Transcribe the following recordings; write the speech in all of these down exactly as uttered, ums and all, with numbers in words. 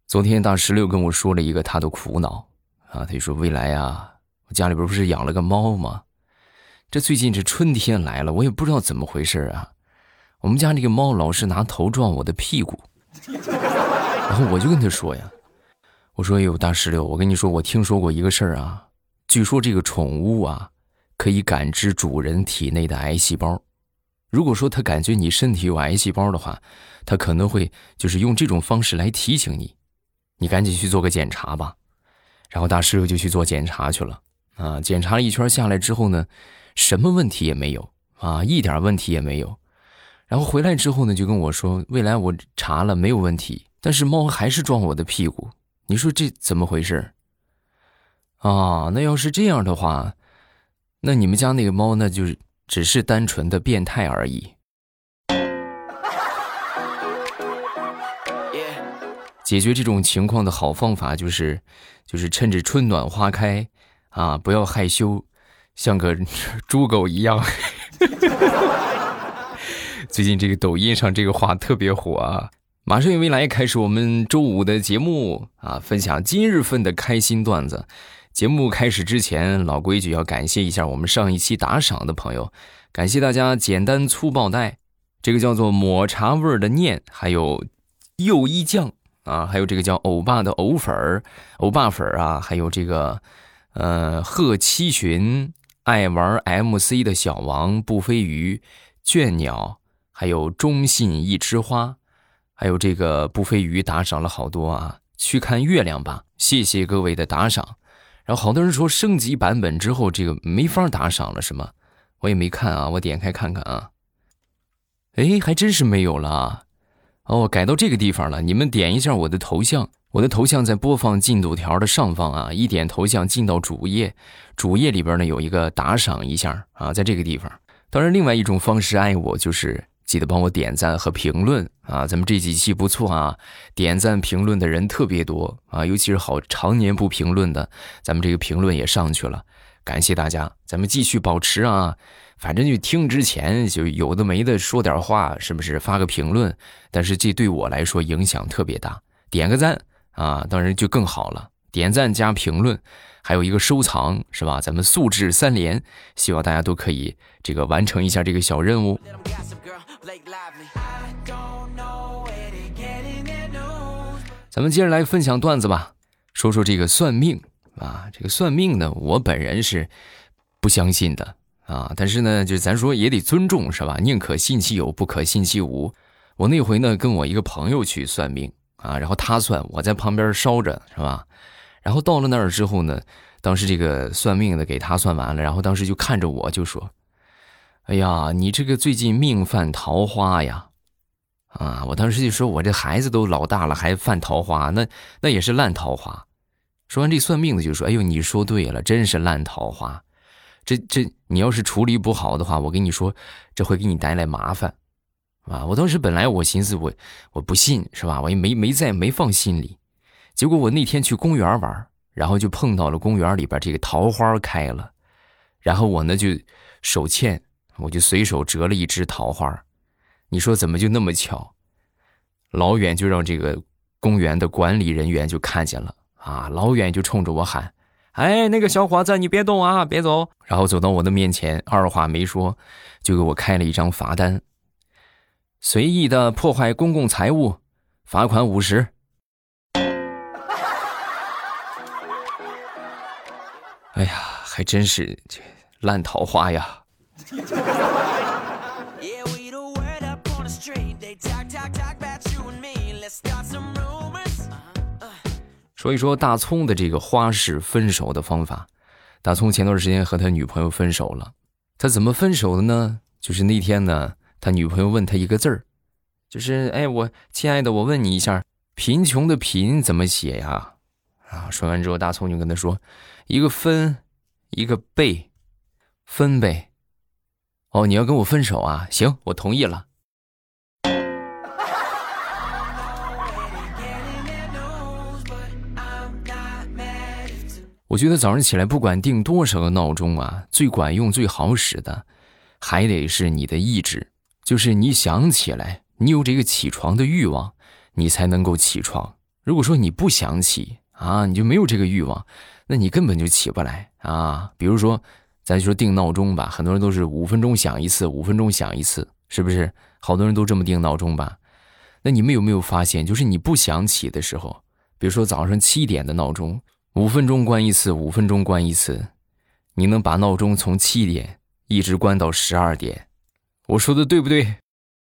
昨天大石榴跟我说了一个他的苦恼啊，他就说未来啊，我家里边不是养了个猫吗？这最近这春天来了，我也不知道怎么回事啊，我们家这个猫老是拿头撞我的屁股。然后我就跟他说呀，我说有大石榴，我跟你说，我听说过一个事儿啊，据说这个宠物啊可以感知主人体内的癌细胞。如果说它感觉你身体有癌细胞的话，它可能会就是用这种方式来提醒你，你赶紧去做个检查吧。然后大石榴就去做检查去了啊，检查了一圈下来之后呢，什么问题也没有啊，一点问题也没有。然后回来之后呢，就跟我说，未来我查了没有问题，但是猫还是撞我的屁股，你说这怎么回事啊？那要是这样的话，那你们家那个猫那就是只是单纯的变态而已。解决这种情况的好方法就是就是趁着春暖花开啊，不要害羞，像个猪狗一样。最近这个抖音上这个话特别火啊。马上未来开始我们周五的节目啊，分享今日份的开心段子。节目开始之前，老规矩要感谢一下我们上一期打赏的朋友，感谢大家简单粗暴带，这个叫做抹茶味儿的念，还有右一酱啊，还有这个叫欧巴的欧粉儿、欧巴粉儿啊，还有这个呃贺七旬、爱玩 M C 的小王、不飞鱼、倦鸟，还有中信一枝花，还有这个不飞鱼打赏了好多啊，去看月亮吧，谢谢各位的打赏。然后好多人说升级版本之后这个没法打赏了是吗？我也没看啊，我点开看看啊。诶，还真是没有了啊。哦，改到这个地方了，你们点一下我的头像，我的头像在播放进度条的上方啊，一点头像进到主页，主页里边呢有一个打赏一下啊，在这个地方。当然另外一种方式爱我就是记得帮我点赞和评论啊，咱们这几期不错啊，点赞评论的人特别多啊，尤其是好常年不评论的，咱们这个评论也上去了，感谢大家，咱们继续保持啊。反正就听之前就有的没的说点话，是不是发个评论？但是这对我来说影响特别大，点个赞啊，当然就更好了。点赞加评论，还有一个收藏，是吧？咱们素质三连，希望大家都可以这个完成一下这个小任务。咱们接着来分享段子吧，说说这个算命啊，这个算命呢，我本人是不相信的啊，但是呢，就咱说也得尊重，是吧？宁可信其有，不可信其无。我那回呢，跟我一个朋友去算命啊，然后他算，我在旁边烧着，是吧？然后到了那儿之后呢，当时这个算命的给他算完了，然后当时就看着我就说：“哎呀，你这个最近命犯桃花呀！”啊，我当时就说，我这孩子都老大了，还犯桃花，那那也是烂桃花。说完这算命的就说：“哎呦，你说对了，真是烂桃花。这这你要是处理不好的话，我跟你说，这会给你带来麻烦。”啊，我当时本来我寻思我我不信，是吧？我也没没在没放心里。结果我那天去公园玩，然后就碰到了公园里边这个桃花开了，然后我呢就手欠，我就随手折了一枝桃花。你说怎么就那么巧？老远就让这个公园的管理人员就看见了啊，老远就冲着我喊：“哎，那个小伙子，你别动啊，别走！”然后走到我的面前，二话没说，就给我开了一张罚单：随意的破坏公共财物，罚款五十。哎呀，还真是烂桃花呀！说一说大葱的这个花式分手的方法。大葱前段时间和他女朋友分手了，他怎么分手的呢？就是那天呢，他女朋友问他一个字儿，就是哎，我亲爱的，我问你一下，贫穷的贫怎么写呀？啊，说完之后，大葱就跟他说，一个分，一个贝，分呗。哦，你要跟我分手啊？行，我同意了。我觉得早上起来不管定多少个闹钟啊，最管用最好使的还得是你的意志，就是你想起来，你有这个起床的欲望，你才能够起床。 如果说你不想起啊，你就没有这个欲望，那你根本就起不来啊。比如说咱说定闹钟吧，很多人都是五分钟响一次，五分钟响一次，是不是？好多人都这么定闹钟吧。那你们有没有发现，就是你不想起的时候，比如说早上七点的闹钟，五分钟关一次，五分钟关一次，你能把闹钟从七点一直关到十二点，我说的对不对？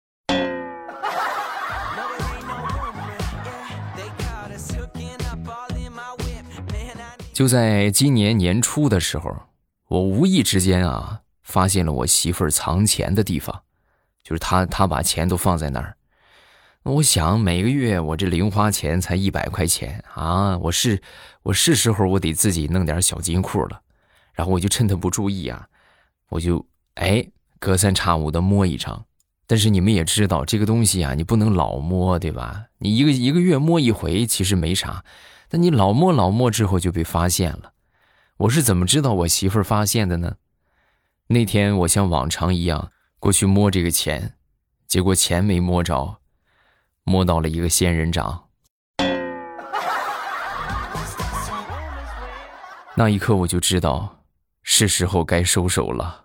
就在今年年初的时候，我无意之间啊，发现了我媳妇儿藏钱的地方，就是她她把钱都放在那儿。我想每个月我这零花钱才一百块钱啊，我是我是时候我得自己弄点小金库了。然后我就趁她不注意啊，我就哎隔三差五的摸一张。但是你们也知道这个东西啊，你不能老摸，对吧？你一个一个月摸一回其实没啥，但你老摸老摸之后就被发现了。我是怎么知道我媳妇儿发现的呢？那天我像往常一样过去摸这个钱，结果钱没摸着，摸到了一个仙人掌。那一刻我就知道是时候该收手了。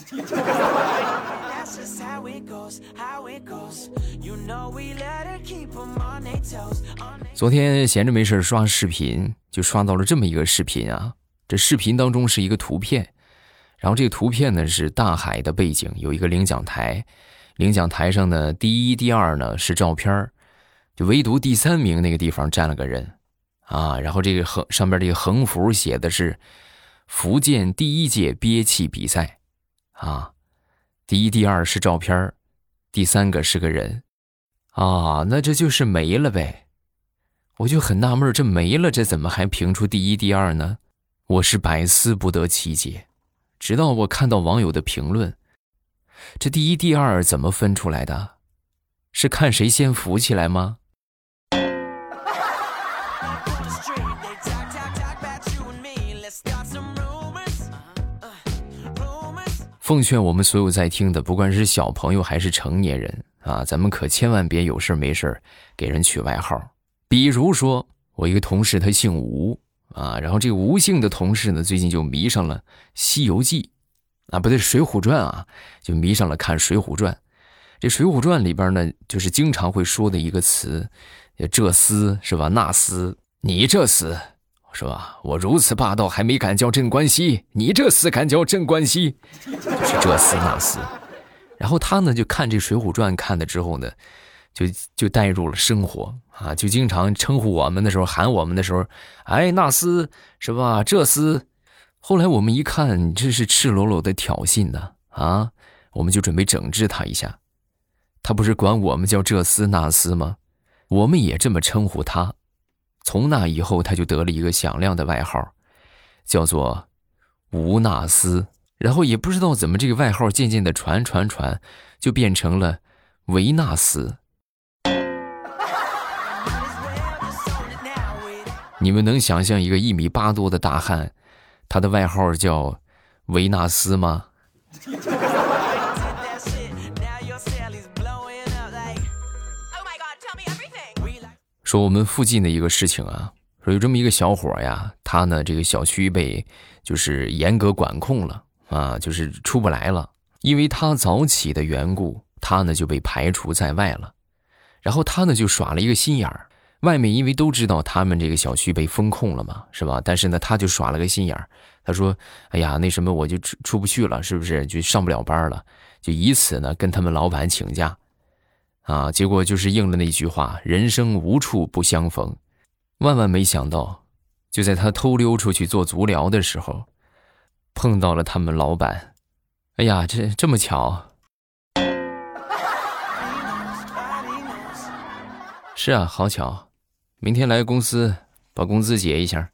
昨天闲着没事刷视频，就刷到了这么一个视频啊。这视频当中是一个图片，然后这个图片呢是大海的背景，有一个领奖台，领奖台上呢第一第二呢是照片，就唯独第三名那个地方站了个人啊。然后这个横上边这个横幅写的是福建第一届憋气比赛啊，第一第二是照片，第三个是个人啊，那这就是没了呗。我就很纳闷，这没了这怎么还评出第一第二呢？我是百思不得其解。直到我看到网友的评论，这第一第二怎么分出来的？是看谁先浮起来吗？奉劝我们所有在听的，不管是小朋友还是成年人啊，咱们可千万别有事没事给人取外号。比如说我一个同事他姓吴啊，然后这个吴姓的同事呢，最近就迷上了西游记啊，不对，水浒传啊，就迷上了看水浒传。这水浒传里边呢，就是经常会说的一个词，这厮是吧，那厮，你这厮是吧，我如此霸道还没敢叫镇关西，你这厮敢叫镇关西，就是这厮那厮。然后他呢就看这水浒传看了之后呢，就就带入了生活啊，就经常称呼我们的时候，喊我们的时候，哎那厮是吧，这厮。后来我们一看这是赤裸裸的挑衅呢啊，我们就准备整治他一下。他不是管我们叫这厮那厮吗？我们也这么称呼他。从那以后他就得了一个响亮的外号，叫做吴纳斯。然后也不知道怎么这个外号渐渐的传传传，就变成了维纳斯。你们能想象一个一米八多的大汉，他的外号叫维纳斯吗？说我们附近的一个事情啊，说有这么一个小伙呀，他呢这个小区被就是严格管控了啊，就是出不来了，因为他早起的缘故，他呢就被排除在外了。然后他呢就耍了一个心眼儿，外面因为都知道他们这个小区被封控了嘛，是吧？但是呢他就耍了个心眼儿，他说哎呀那什么我就出出不去了，是不是就上不了班了，就以此呢跟他们老板请假啊。结果就是应了那句话，人生无处不相逢。万万没想到，就在他偷溜出去做足疗的时候，碰到了他们老板。哎呀这这么巧。是啊，好巧，明天来公司把工资结一下。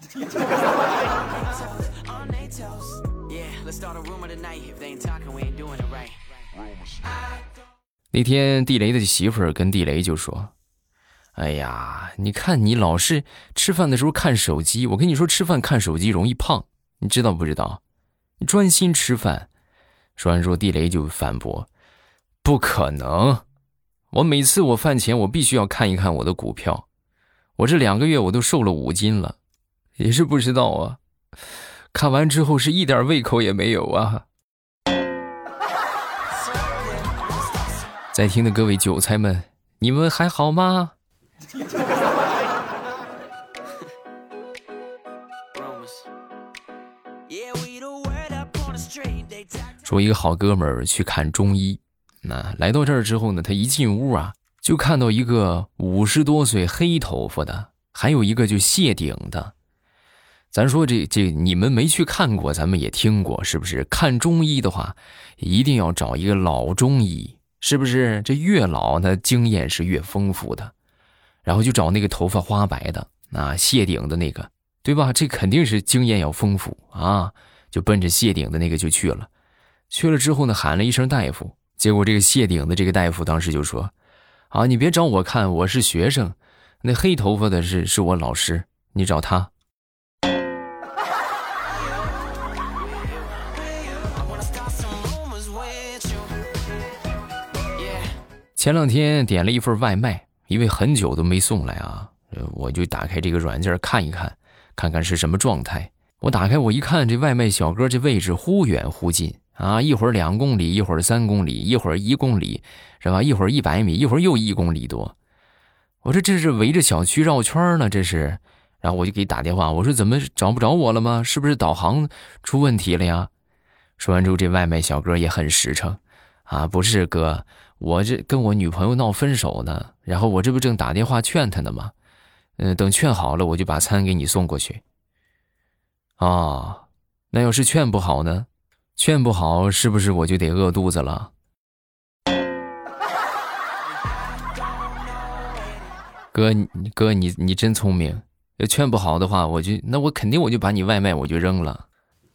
那天地雷的媳妇儿跟地雷就说，哎呀你看你老是吃饭的时候看手机，我跟你说吃饭看手机容易胖，你知道不知道？你专心吃饭。说完之后地雷就反驳，不可能，我每次我饭前我必须要看一看我的股票， 我这两个月我都瘦了五斤了，也是不知道啊。看完之后是一点胃口也没有啊。在听的各位韭菜们，你们还好吗？说一个好哥们儿去看中医，那来到这儿之后呢，他一进屋啊，就看到一个五十多岁黑头发的，还有一个就谢顶的。咱说这这你们没去看过，咱们也听过，是不是？看中医的话，一定要找一个老中医，是不是？这越老呢，经验是越丰富的。然后就找那个头发花白的啊，谢顶的那个，对吧？这肯定是经验要丰富啊，就奔着谢顶的那个就去了。去了之后呢，喊了一声大夫，结果这个谢顶的这个大夫当时就说：“啊，你别找我看，我是学生，那黑头发的是是我老师，你找他。”前两天点了一份外卖，因为很久都没送来啊，我就打开这个软件看一看，看看是什么状态。我打开我一看，这外卖小哥这位置忽远忽近啊，一会儿两公里，一会儿三公里，一会儿一公里，是吧？一会儿一百米，一会儿又一公里多。我说这是围着小区绕圈呢，这是。然后我就给打电话，我说怎么找不着我了吗？是不是导航出问题了呀？说完之后，这外卖小哥也很实诚啊，不是哥，我这跟我女朋友闹分手呢，然后我这不正打电话劝她呢吗？嗯、呃，等劝好了，我就把餐给你送过去。哦，那要是劝不好呢？劝不好是不是我就得饿肚子了？哥，哥你你真聪明，要劝不好的话，我就那我肯定我就把你外卖我就扔了。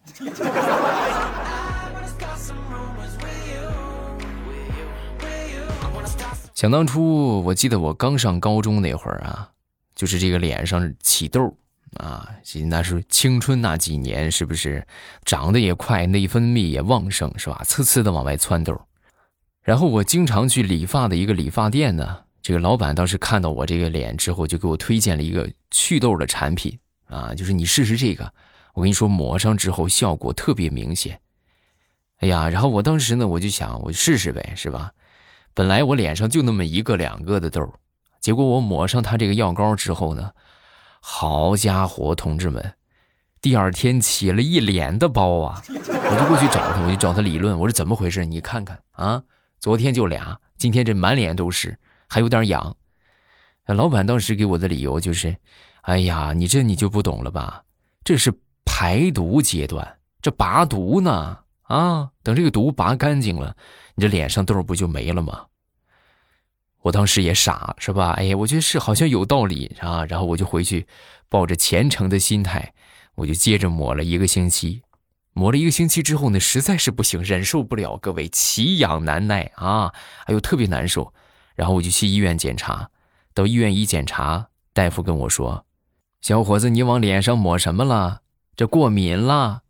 想当初，我记得我刚上高中那会儿啊，就是这个脸上起痘啊，那是青春那几年，是不是长得也快，内分泌也旺盛，是吧？呲呲的往外窜痘。然后我经常去理发的一个理发店呢，这个老板当时看到我这个脸之后，就给我推荐了一个祛痘的产品啊，就是你试试这个，我跟你说抹上之后效果特别明显。哎呀，然后我当时呢，我就想我试试呗，是吧？本来我脸上就那么一个两个的痘，结果我抹上它这个药膏之后呢，好家伙，同志们，第二天起了一脸的包啊！我就过去找他，我就找他理论，我说怎么回事？你看看啊，昨天就俩，今天这满脸都是，还有点痒。老板当时给我的理由就是，哎呀，你这你就不懂了吧？这是排毒阶段，这拔毒呢啊，等这个毒拔干净了，你这脸上痘不就没了吗？我当时也傻，是吧？哎呀，我觉得是好像有道理啊，然后我就回去抱着虔诚的心态，我就接着抹了一个星期。抹了一个星期之后呢，实在是不行，忍受不了，各位，奇痒难耐啊，哎呦特别难受。然后我就去医院检查，到医院一检查，大夫跟我说：“小伙子，你往脸上抹什么了？这过敏了。”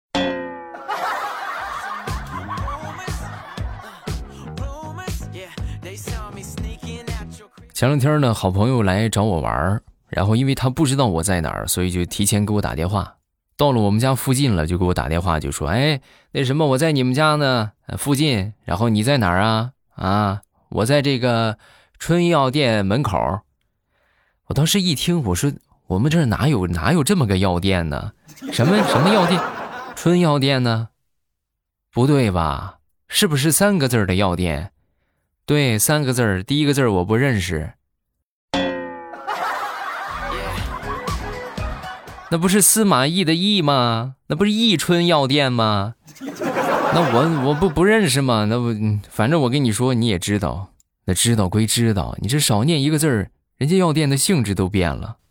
前两天呢，好朋友来找我玩，然后因为他不知道我在哪儿，所以就提前给我打电话。到了我们家附近了，就给我打电话，就说：“哎，那什么，我在你们家呢，附近。然后你在哪儿啊？啊，我在这个春药店门口。”我当时一听，我说：“我们这儿哪有哪有这么个药店呢？什么什么药店？春药店呢？不对吧？是不是三个字的药店？”对，三个字儿，第一个字儿我不认识。那不是司马懿的懿吗？那不是宜春药店吗？那我我不不认识吗？那不，反正我跟你说，你也知道。那知道归知道，你这少念一个字儿，人家药店的性质都变了。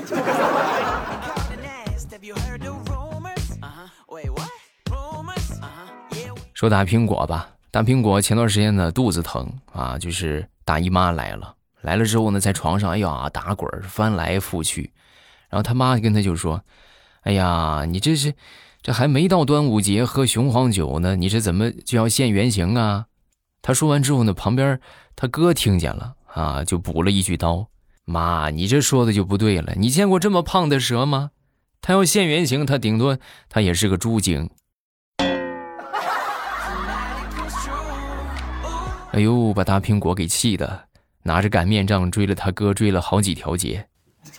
说打苹果吧。大苹果前段时间呢肚子疼啊，就是大姨妈来了，来了之后呢在床上哎呀打滚翻来覆去，然后他妈跟他就说：“哎呀，你这是这还没到端午节喝雄黄酒呢，你这怎么就要现原形啊？”他说完之后呢，旁边他哥听见了啊，就补了一句刀：“ 妈，你这说的就不对了，你见过这么胖的蛇吗？它要现原形，它顶多它也是个猪精。哎呦，把大苹果给气的，拿着擀面杖追了他哥，追了好几条街。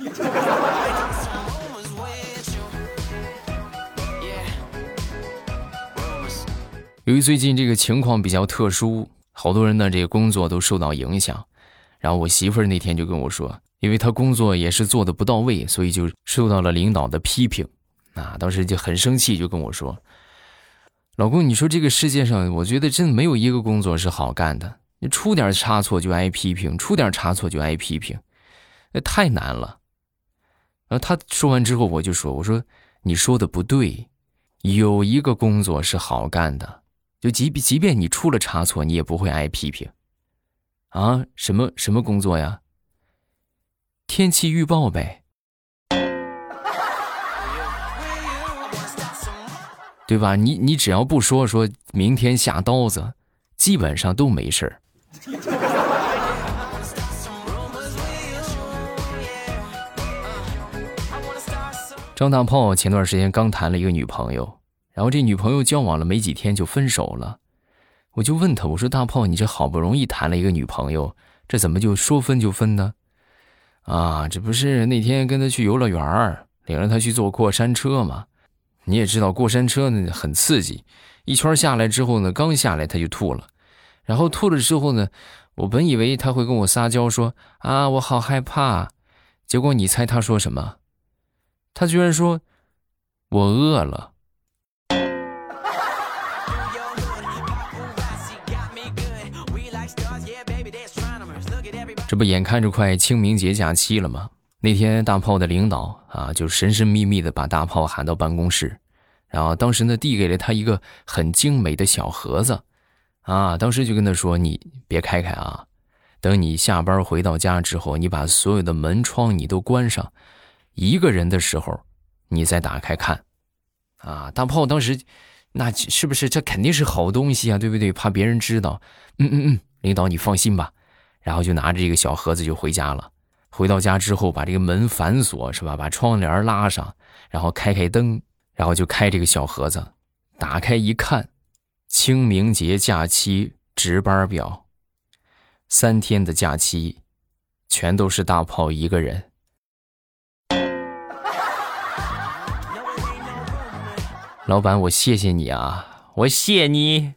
由于最近这个情况比较特殊，好多人的这个工作都受到影响。然后我媳妇儿那天就跟我说，因为她工作也是做的不到位，所以就受到了领导的批评。啊，当时就很生气，就跟我说，老公，你说这个世界上，我觉得真的没有一个工作是好干的，你出点差错就挨批评，出点差错就挨批评，那太难了。然后他说完之后，我就说，我说你说的不对，有一个工作是好干的，就即便即便你出了差错，你也不会挨批评。啊，什么什么工作呀？天气预报呗，对吧？你你只要不说说明天下刀子，基本上都没事儿。张大炮前段时间刚谈了一个女朋友，然后这女朋友交往了没几天就分手了。我就问他，我说大炮，你这好不容易谈了一个女朋友，这怎么就说分就分呢？啊，这不是那天跟他去游乐园，领着他去坐过山车嘛。你也知道过山车呢很刺激，一圈下来之后呢，刚下来他就吐了。然后吐了之后呢，我本以为他会跟我撒娇说啊我好害怕，结果你猜他说什么？他居然说我饿了。这不眼看着快清明节假期了吗？那天大炮的领导啊，就神神秘秘的把大炮喊到办公室，然后当时呢递给了他一个很精美的小盒子，啊，当时就跟他说，你别开开啊，等你下班回到家之后，你把所有的门窗你都关上，一个人的时候你再打开看。啊，大炮当时那是不是这肯定是好东西啊，对不对？怕别人知道。嗯嗯嗯，领导你放心吧。然后就拿着这个小盒子就回家了。回到家之后把这个门反锁，是吧？把窗帘拉上，然后开开灯，然后就开这个小盒子，打开一看，清明节假期值班表，三天的假期全都是大炮一个人。老板，我谢谢你啊，我谢你。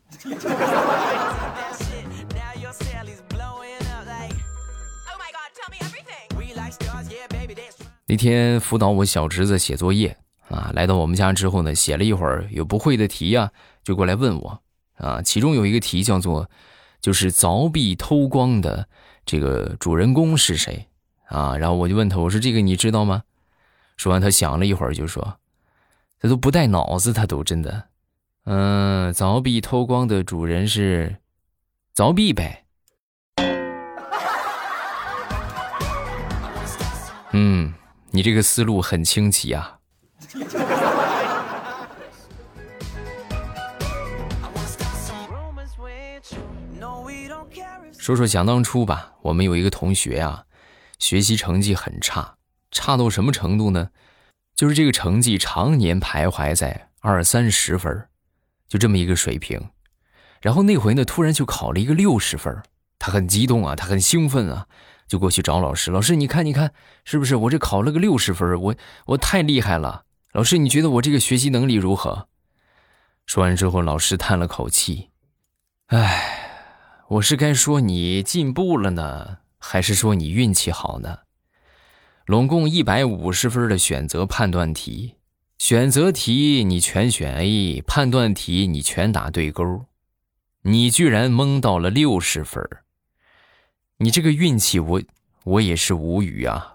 那天辅导我小侄子写作业啊，来到我们家之后呢，写了一会儿，有不会的题啊，就过来问我啊。其中有一个题叫做，就是凿壁偷光的这个主人公是谁啊？然后我就问他，我说这个你知道吗？说完他想了一会儿就说，他都不带脑子，他都真的，嗯，凿壁偷光的主人是凿壁呗。嗯。你这个思路很清奇啊。说说想当初吧，我们有一个同学啊，学习成绩很差，差到什么程度呢？就是这个成绩常年徘徊在二三十分，就这么一个水平。然后那回呢，突然就考了一个六十分，他很激动啊，他很兴奋啊。就过去找老师，老师你看你看是不是我这考了个六十分，我我太厉害了，老师你觉得我这个学习能力如何？说完之后老师叹了口气，唉，我是该说你进步了呢，还是说你运气好呢？拢共一百五十分的选择判断题，选择题你全选 A， 判断题你全打对勾，你居然蒙到了六十分，你这个运气我我也是无语啊。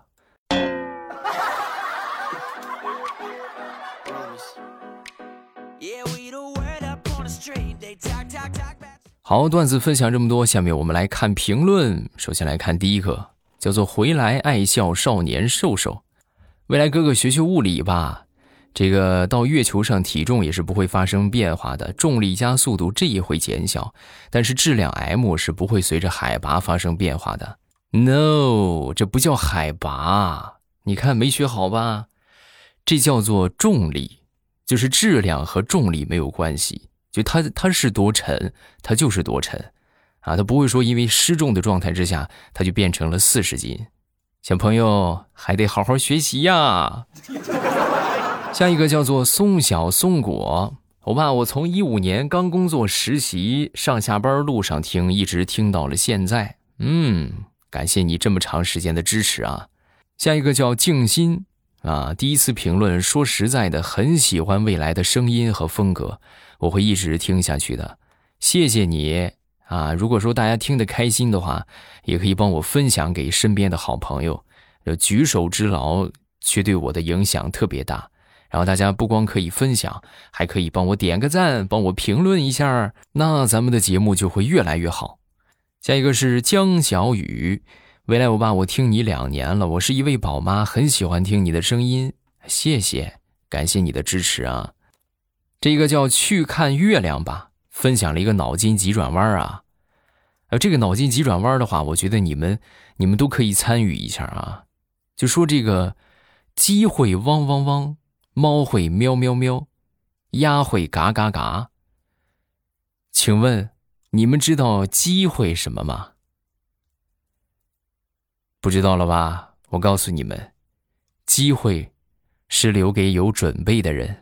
好，段子分享这么多，下面我们来看评论。首先来看第一个，叫做回来爱笑少年瘦瘦。未来哥哥学学物理吧，这个到月球上体重也是不会发生变化的，重力加速度这也会减小，但是质量 M 是不会随着海拔发生变化的。 No， 这不叫海拔，你看没学好吧？这叫做重力，就是质量和重力没有关系，就它它是多沉，它就是多沉啊，它不会说因为失重的状态之下，它就变成了四十斤。小朋友还得好好学习呀。下一个叫做松小松果，欧巴，我从一五年刚工作实习，上下班路上听，一直听到了现在。嗯，感谢你这么长时间的支持啊。下一个叫静心啊，第一次评论，说实在的，很喜欢未来的声音和风格，我会一直听下去的。谢谢你啊！如果说大家听得开心的话，也可以帮我分享给身边的好朋友，举手之劳却对我的影响特别大。然后大家不光可以分享，还可以帮我点个赞，帮我评论一下，那咱们的节目就会越来越好。下一个是江小雨，未来欧巴，我听你两年了，我是一位宝妈，很喜欢听你的声音，谢谢，感谢你的支持啊。这个叫去看月亮吧，分享了一个脑筋急转弯啊。呃，这个脑筋急转弯的话，我觉得你们你们都可以参与一下啊。就说这个鸡会汪汪汪，猫会喵喵喵，鸭会嘎嘎嘎。请问你们知道鸡会什么吗？不知道了吧？我告诉你们，机会是留给有准备的人。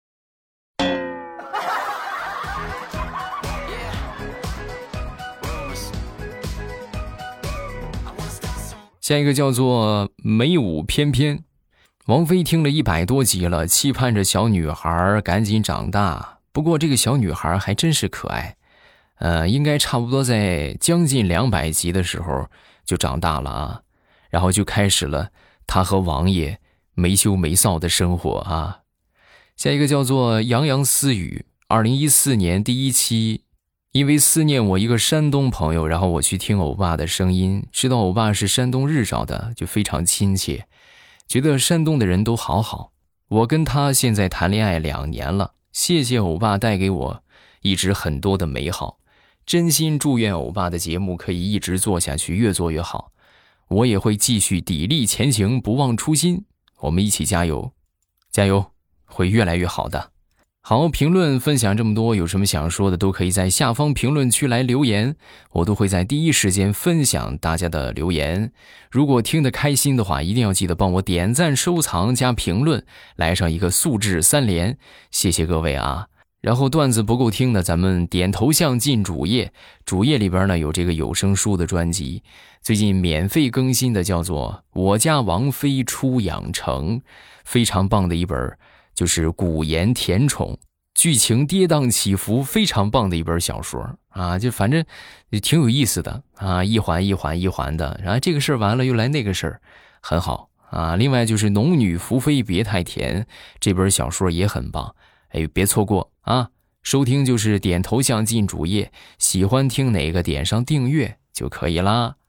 下一个叫做美舞翩翩，王菲听了一百多集了，期盼着小女孩赶紧长大。不过这个小女孩还真是可爱，呃，应该差不多在将近两百集的时候就长大了啊，然后就开始了她和王爷没羞没臊的生活啊。下一个叫做洋洋私语，二零一四年第一期，因为思念我一个山东朋友，然后我去听欧巴的声音，知道欧巴是山东日照的，就非常亲切，觉得山东的人都好好。我跟他现在谈恋爱两年了，谢谢欧巴带给我一直很多的美好，真心祝愿欧巴的节目可以一直做下去，越做越好。我也会继续砥砺前行，不忘初心，我们一起加油，加油，会越来越好的。好，评论分享这么多，有什么想说的都可以在下方评论区来留言，我都会在第一时间分享大家的留言。如果听得开心的话，一定要记得帮我点赞、收藏加评论，来上一个素质三连，谢谢各位啊。然后段子不够听的，咱们点头像进主页，主页里边呢有这个有声书的专辑，最近免费更新的叫做《我家王妃出养成》，非常棒的一本，就是古言甜宠，剧情跌宕起伏，非常棒的一本小说啊，就反正也挺有意思的啊，一环一环一环的，然后这个事儿完了又来那个事儿，很好啊。另外就是《农女福妃别太甜》这本小说也很棒，哎，别错过啊！收听就是点头像进主页，喜欢听哪个点上订阅就可以啦。